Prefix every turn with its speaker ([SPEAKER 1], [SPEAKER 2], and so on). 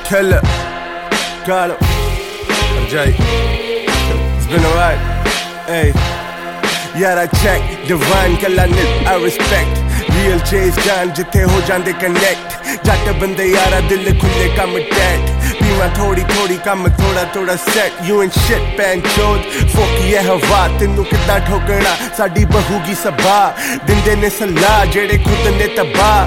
[SPEAKER 1] Killer, got him. Jay, it's been alright. Hey, yeah, I check divine kalanit. I respect real J's जान जिथे हो जांदे connect. जट बंदे यारा दिल खुले कम dead. पीवा थोड़ी थोड़ी कम थोड़ा थोड़ा set. You ain't shit pan चोद फोकी है हवा तेनू कितना ठोकना साडी बहूगी सबा दिंदे ने सलाह जेड़े खुद ने तबाह